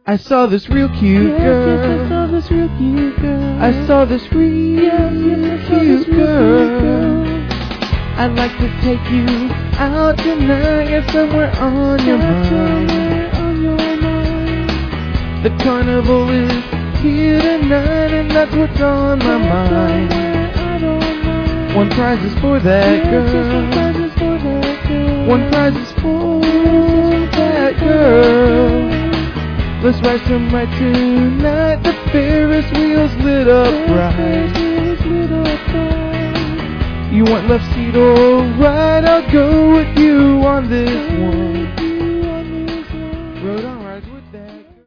I saw this real cute girl. I saw this real cute girl. I saw this real cute girl. I'd like to take you out tonight and somewhere on your mind. The carnival is here tonight and that's what's on my mind. One prize is for that girl. One prize is for that girl. Let's ride some ride tonight. The Ferris wheel's lit up bright. You want left seat or right? I'll go with you on this one.